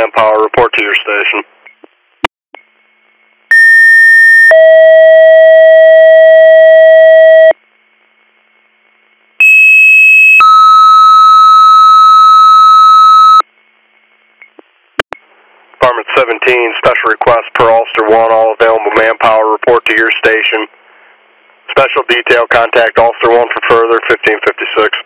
manpower, report to your station. Department 17, special request per Ulster 1, all available manpower, report to your station. Special detail, contact Ulster 1 for further, 1556.